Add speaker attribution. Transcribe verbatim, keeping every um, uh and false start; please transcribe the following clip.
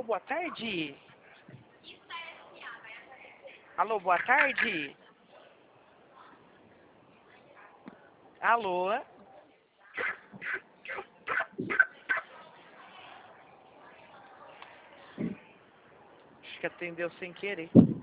Speaker 1: boa tarde. Alô, boa tarde. Alô. Acho que atendeu sem querer.